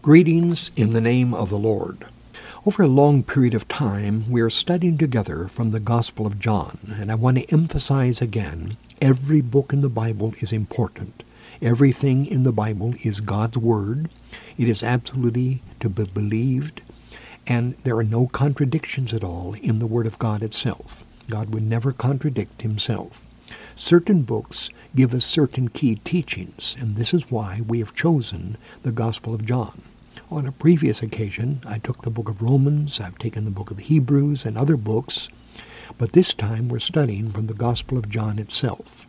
Greetings in the name of the Lord. Over a long period of time, we are studying together from the Gospel of John, and I want to emphasize again, every book in the Bible is important. Everything in the Bible is God's Word. It is absolutely to be believed, and there are no contradictions at all in the Word of God itself. God would never contradict himself. Certain books give us certain key teachings, and this is why we have chosen the Gospel of John. On a previous occasion, I took the book of Romans, I've taken the book of Hebrews and other books, but this time we're studying from the Gospel of John itself.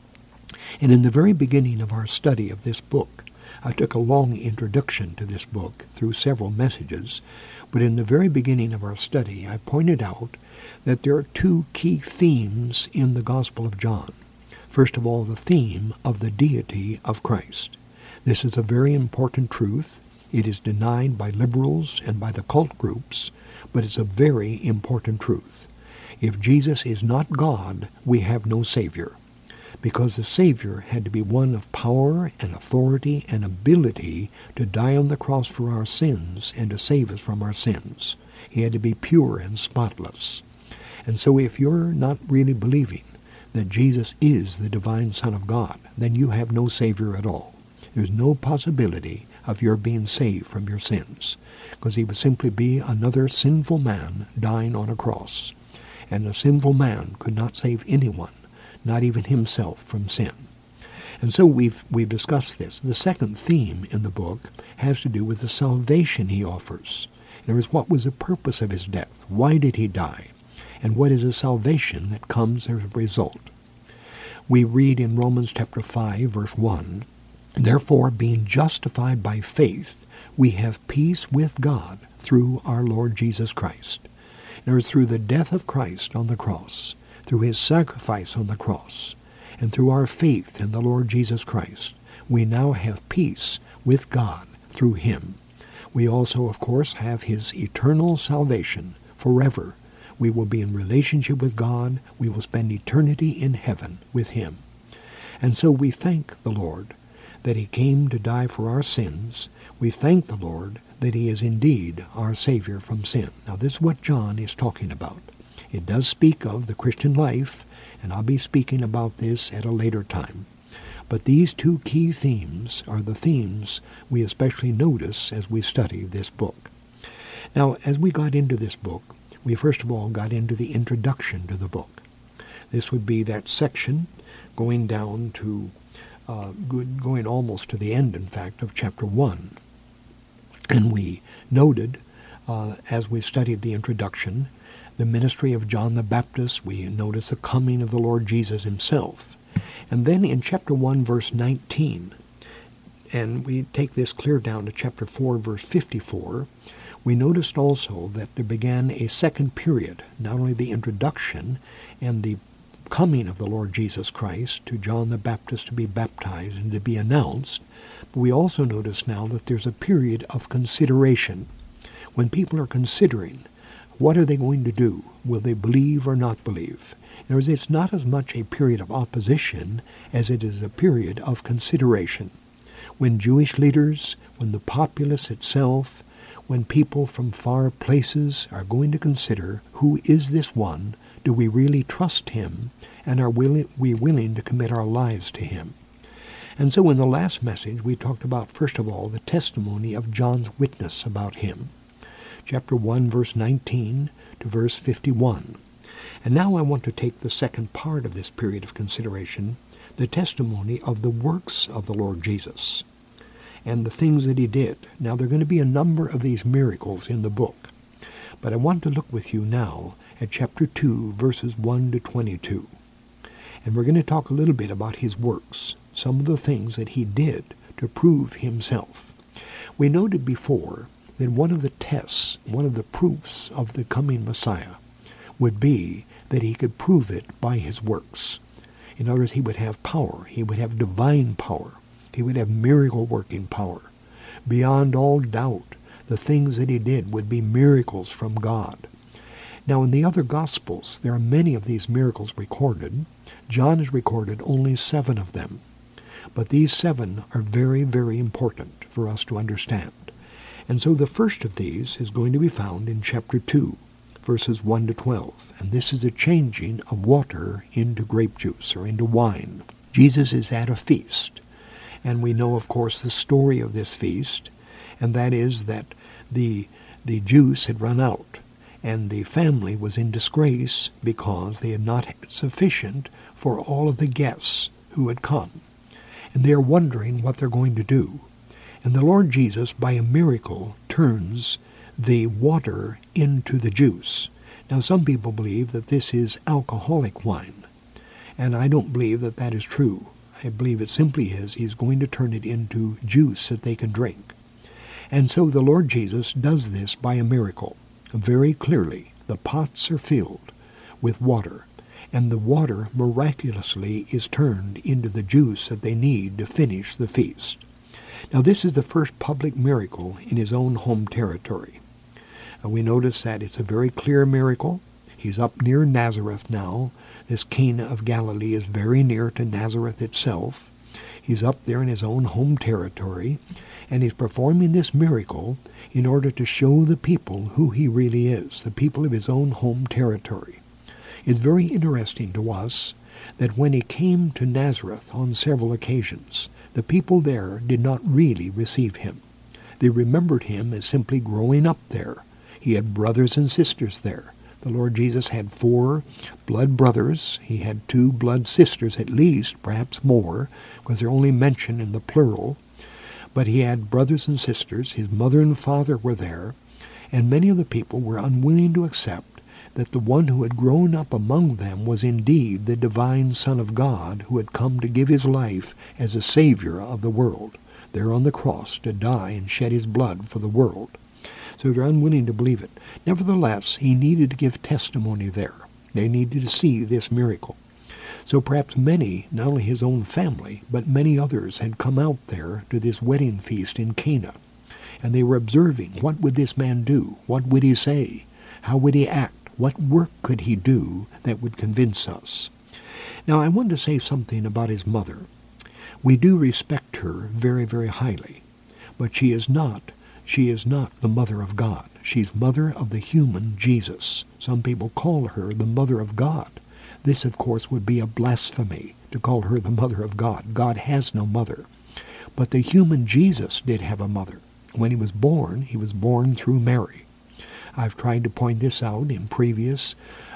And in the very beginning of our study of this book, I took a long introduction to this book through several messages, but in the very beginning of our study, I pointed out that there are two key themes in the Gospel of John. First of all, the theme of the deity of Christ. This is a very important truth. It is denied by liberals and by the cult groups, but it's a very important truth. If Jesus is not God, we have no Savior, because the Savior had to be one of power and authority and ability to die on the cross for our sins and to save us from our sins. He had to be pure and spotless. And so if you're not really believing that Jesus is the divine Son of God, then you have no Savior at all. There's no possibility of your being saved from your sins, because he would simply be another sinful man dying on a cross. And a sinful man could not save anyone, not even himself, from sin. And so we've discussed this. The second theme in the book has to do with the salvation he offers. In other words, what was the purpose of his death? Why did he die? And what is the salvation that comes as a result? We read in Romans chapter 5, verse 1, "Therefore, being justified by faith, we have peace with God through our Lord Jesus Christ." In other words, through the death of Christ on the cross, through his sacrifice on the cross, and through our faith in the Lord Jesus Christ, we now have peace with God through him. We also, of course, have his eternal salvation forever. We will be in relationship with God. We will spend eternity in heaven with him. And so we thank the Lord that he came to die for our sins. We thank the Lord that he is indeed our Savior from sin. Now this is what John is talking about. It does speak of the Christian life, and I'll be speaking about this at a later time. But these two key themes are the themes we especially notice as we study this book. Now, as we got into this book, we first of all got into the introduction to the book. This would be that section going down to, going almost to the end, in fact, of chapter 1. And we noted, as we studied the introduction, the ministry of John the Baptist. We noticed the coming of the Lord Jesus himself. And then in chapter 1, verse 19, and we take this clear down to chapter 4, verse 54, we noticed also that there began a second period, not only the introduction and the coming of the Lord Jesus Christ to John the Baptist to be baptized and to be announced, but we also notice now that there's a period of consideration. When people are considering, what are they going to do? Will they believe or not believe? In other words, it's not as much a period of opposition as it is a period of consideration. When Jewish leaders, when the populace itself, when people from far places are going to consider, who is this one? Do we really trust him? And are we willing to commit our lives to him? And so in the last message, we talked about, first of all, the testimony of John's witness about him. Chapter 1, verse 19 to verse 51. And now I want to take the second part of this period of consideration, the testimony of the works of the Lord Jesus and the things that he did. Now, there are going to be a number of these miracles in the book, but I want to look with you now at chapter 2, verses 1 to 22. And we're going to talk a little bit about his works, some of the things that he did to prove himself. We noted before that one of the tests, one of the proofs of the coming Messiah would be that he could prove it by his works. In other words, he would have power. He would have divine power. He would have miracle-working power. Beyond all doubt, the things that he did would be miracles from God. Now, in the other Gospels, there are many of these miracles recorded. John has recorded only 7 of them. But these 7 are very, very important for us to understand. And so the first of these is going to be found in chapter 2, verses 1 to 12. And this is a changing of water into grape juice or into wine. Jesus is at a feast. And we know, of course, the story of this feast, and that is that the juice had run out, and the family was in disgrace because they had not had sufficient for all of the guests who had come. And they are wondering what they're going to do. And the Lord Jesus, by a miracle, turns the water into the juice. Now, some people believe that this is alcoholic wine, and I don't believe that that is true. I believe it simply is he's going to turn it into juice that they can drink. And so the Lord Jesus does this by a miracle. Very clearly, the pots are filled with water, and the water miraculously is turned into the juice that they need to finish the feast. Now, this is the first public miracle in his own home territory. We notice that it's a very clear miracle. He's up near Nazareth now. This Cana of Galilee is very near to Nazareth itself. He's up there in his own home territory, and he's performing this miracle in order to show the people who he really is, the people of his own home territory. It's very interesting to us that when he came to Nazareth on several occasions, the people there did not really receive him. They remembered him as simply growing up there. He had brothers and sisters there. The Lord Jesus had 4 blood brothers. He had 2 blood sisters at least, perhaps more, because they're only mentioned in the plural. But he had brothers and sisters. His mother and father were there, and many of the people were unwilling to accept that the one who had grown up among them was indeed the divine Son of God who had come to give his life as a Savior of the world, there on the cross to die and shed his blood for the world. So they're unwilling to believe it. Nevertheless, he needed to give testimony there. They needed to see this miracle. So perhaps many, not only his own family, but many others had come out there to this wedding feast in Cana. And they were observing, what would this man do? What would he say? How would he act? What work could he do that would convince us? Now, I want to say something about his mother. We do respect her very, very highly, but she is not the mother of God. She's mother of the human Jesus. Some people call her the mother of God. This, of course, would be a blasphemy to call her the mother of God. God has no mother. But the human Jesus did have a mother. When he was born through Mary. I've tried to point this out in previous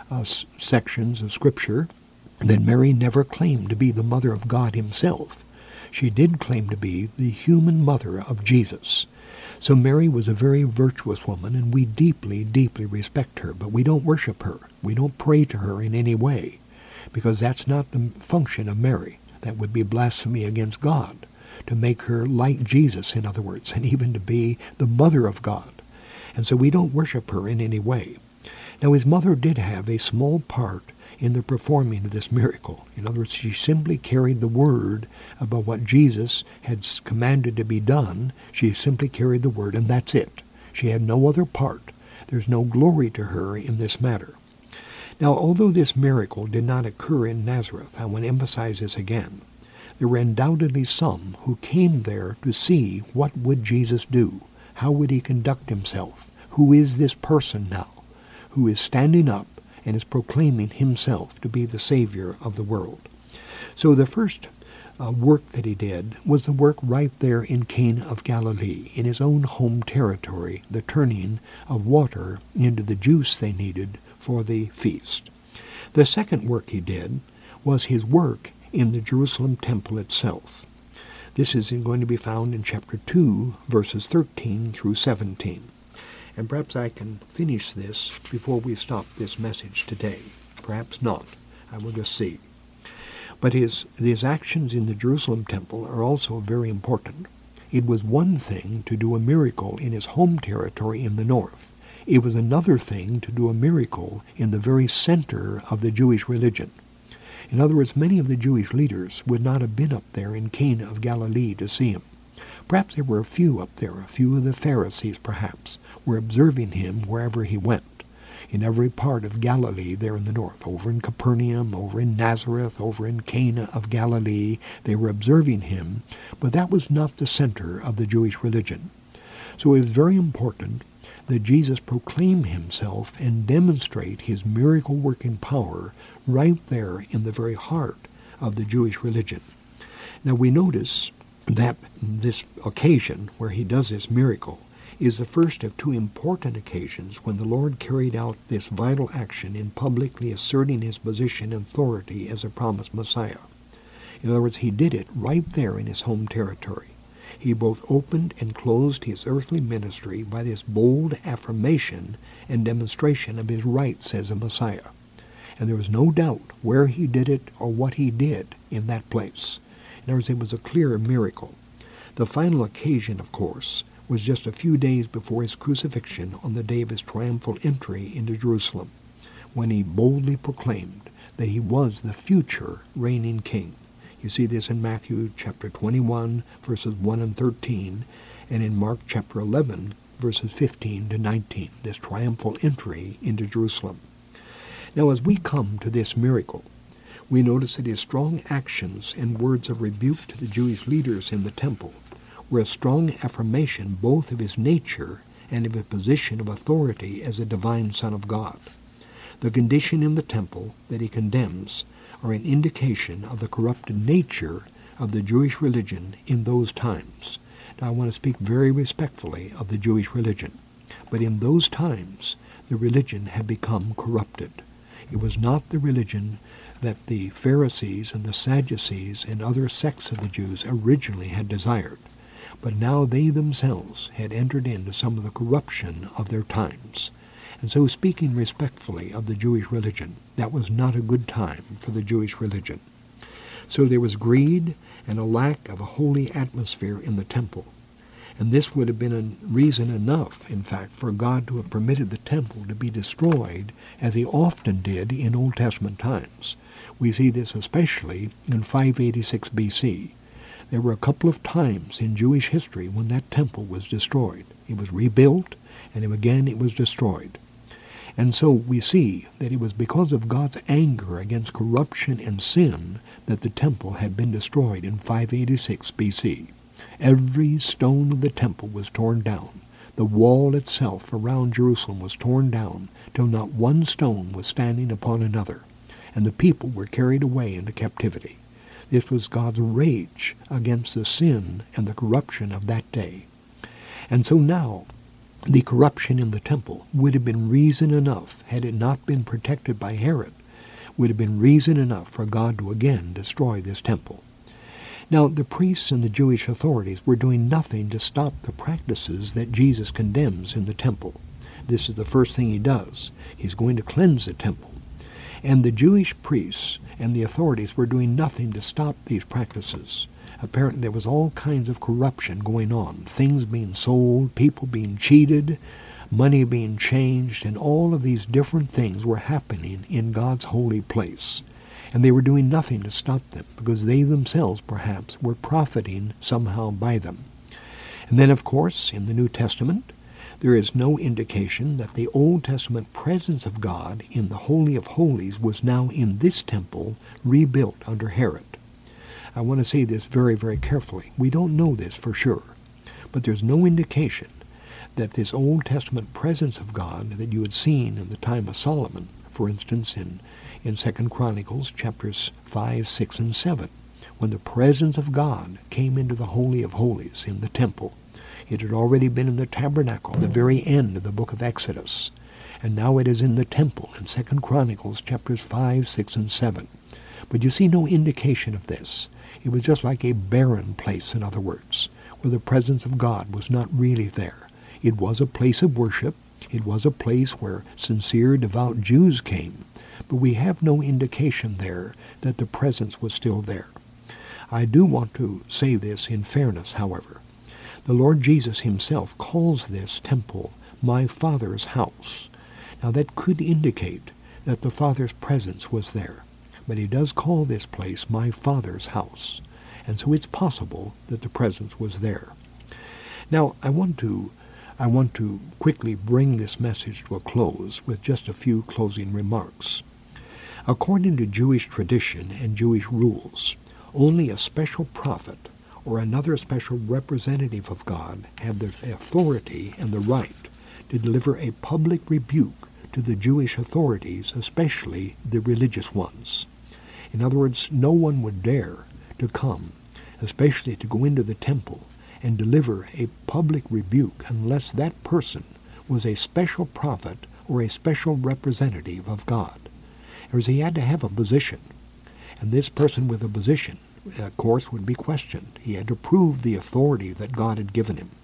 sections of Scripture, that Mary never claimed to be the mother of God himself. She did claim to be the human mother of Jesus. So Mary was a very virtuous woman, and we deeply, deeply respect her, but we don't worship her. We don't pray to her in any way, because that's not the function of Mary. That would be blasphemy against God, to make her like Jesus, in other words, and even to be the mother of God. And so we don't worship her in any way. Now, his mother did have a small part in the performing of this miracle. In other words, she simply carried the word about what Jesus had commanded to be done. She simply carried the word, and that's it. She had no other part. There's no glory to her in this matter. Now, although this miracle did not occur in Nazareth, I want to emphasize this again. There were undoubtedly some who came there to see what would Jesus do. How would he conduct himself? Who is this person now who is standing up and is proclaiming himself to be the Savior of the world? So the first work that he did was the work right there in Cana of Galilee, in his own home territory, the turning of water into the juice they needed for the feast. The second work he did was his work in the Jerusalem temple itself. This is going to be found in chapter 2, verses 13 through 17. And perhaps I can finish this before we stop this message today. Perhaps not. I will just see. But his actions in the Jerusalem temple are also very important. It was one thing to do a miracle in his home territory in the north. It was another thing to do a miracle in the very center of the Jewish religion. In other words, many of the Jewish leaders would not have been up there in Cana of Galilee to see him. Perhaps there were a few up there, a few of the Pharisees perhaps, were observing him wherever he went. In every part of Galilee there in the north, over in Capernaum, over in Nazareth, over in Cana of Galilee, they were observing him, but that was not the center of the Jewish religion. So it was very important that Jesus proclaim himself and demonstrate his miracle-working power right there in the very heart of the Jewish religion. Now we notice that this occasion where he does this miracle is the first of two important occasions when the Lord carried out this vital action in publicly asserting his position and authority as a promised Messiah. In other words, he did it right there in his home territory. He both opened and closed his earthly ministry by this bold affirmation and demonstration of his rights as a Messiah. And there was no doubt where he did it or what he did in that place. In other words, it was a clear miracle. The final occasion, of course, was just a few days before his crucifixion on the day of his triumphal entry into Jerusalem, when he boldly proclaimed that he was the future reigning king. You see this in Matthew chapter 21, verses 1 and 13, and in Mark chapter 11, verses 15 to 19, this triumphal entry into Jerusalem. Now, as we come to this miracle, we notice that his strong actions and words of rebuke to the Jewish leaders in the temple were a strong affirmation both of his nature and of his position of authority as a divine Son of God. The condition in the temple that he condemns are an indication of the corrupted nature of the Jewish religion in those times. Now, I want to speak very respectfully of the Jewish religion, but in those times, the religion had become corrupted. It was not the religion that the Pharisees and the Sadducees and other sects of the Jews originally had desired, but now they themselves had entered into some of the corruption of their times. And so, speaking respectfully of the Jewish religion, that was not a good time for the Jewish religion. So there was greed and a lack of a holy atmosphere in the temple. And this would have been a reason enough, in fact, for God to have permitted the temple to be destroyed, as he often did in Old Testament times. We see this especially in 586 B.C. There were a couple of times in Jewish history when that temple was destroyed. It was rebuilt, and again it was destroyed. And so we see that it was because of God's anger against corruption and sin that the temple had been destroyed in 586 B.C. Every stone of the temple was torn down. The wall itself around Jerusalem was torn down till not one stone was standing upon another, and the people were carried away into captivity. This was God's rage against the sin and the corruption of that day. And so now, the corruption in the temple would have been reason enough, had it not been protected by Herod, would have been reason enough for God to again destroy this temple. Now, the priests and the Jewish authorities were doing nothing to stop the practices that Jesus condemns in the temple. This is the first thing he does. He's going to cleanse the temple. And the Jewish priests and the authorities were doing nothing to stop these practices. Apparently there was all kinds of corruption going on, things being sold, people being cheated, money being changed, and all of these different things were happening in God's holy place. And they were doing nothing to stop them, because they themselves perhaps were profiting somehow by them. And then, of course, in the New Testament, there is no indication that the Old Testament presence of God in the Holy of Holies was now in this temple rebuilt under Herod. I want to say this very, very carefully. We don't know this for sure, but there's no indication that this Old Testament presence of God that you had seen in the time of Solomon, for instance, in 2 Chronicles chapters 5, 6, and 7, when the presence of God came into the Holy of Holies in the temple. It had already been in the tabernacle, the very end of the book of Exodus, and now it is in the temple in 2 Chronicles chapters 5, 6, and 7. But you see no indication of this. It was just like a barren place, in other words, where the presence of God was not really there. It was a place of worship. It was a place where sincere, devout Jews came, but we have no indication there that the presence was still there. I do want to say this in fairness, however. The Lord Jesus himself calls this temple my Father's house. Now that could indicate that the Father's presence was there, but he does call this place my Father's house, and so it's possible that the presence was there. Now I want to quickly bring this message to a close with just a few closing remarks. According to Jewish tradition and Jewish rules, only a special prophet or another special representative of God had the authority and the right to deliver a public rebuke to the Jewish authorities, especially the religious ones. In other words, no one would dare to come, especially to go into the temple and deliver a public rebuke unless that person was a special prophet or a special representative of God. Or he had to have a position. And this person with a position, of course, would be questioned. He had to prove the authority that God had given him.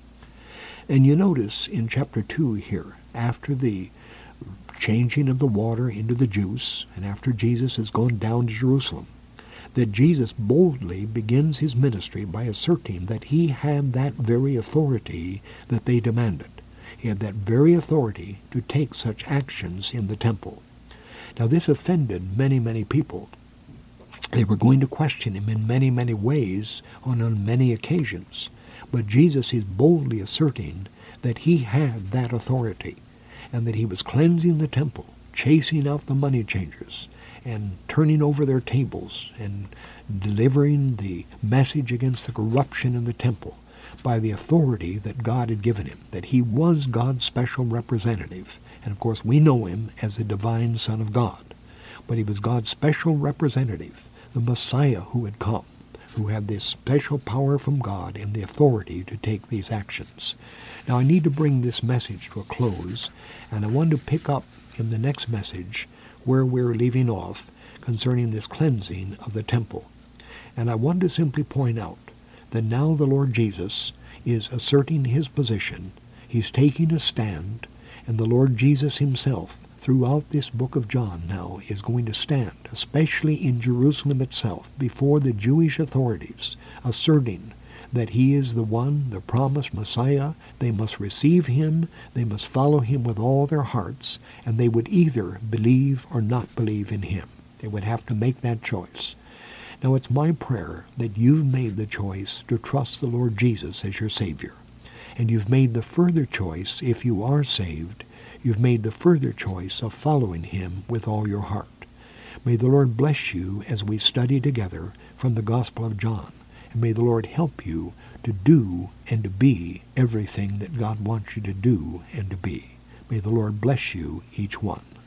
And you notice in chapter 2 here, after the changing of the water into the juice, and after Jesus has gone down to Jerusalem, that Jesus boldly begins his ministry by asserting that he had that very authority that they demanded. He had that very authority to take such actions in the temple. Now this offended many, many people. They were going to question him in many, many ways on many occasions. But Jesus is boldly asserting that he had that authority and that he was cleansing the temple, chasing out the money changers, and turning over their tables and delivering the message against the corruption in the temple by the authority that God had given him, that he was God's special representative. And of course we know him as the divine Son of God. But he was God's special representative, the Messiah who had come, who had this special power from God and the authority to take these actions. Now I need to bring this message to a close, and I want to pick up in the next message where we're leaving off concerning this cleansing of the temple. And I want to simply point out that now the Lord Jesus is asserting his position. He's taking a stand, and the Lord Jesus himself, throughout this book of John now, is going to stand, especially in Jerusalem itself, before the Jewish authorities, asserting that he is the one, the promised Messiah. They must receive him, they must follow him with all their hearts, and they would either believe or not believe in him. They would have to make that choice. Now it's my prayer that you've made the choice to trust the Lord Jesus as your Savior. And you've made the further choice, if you are saved, you've made the further choice of following him with all your heart. May the Lord bless you as we study together from the Gospel of John. And may the Lord help you to do and to be everything that God wants you to do and to be. May the Lord bless you, each one.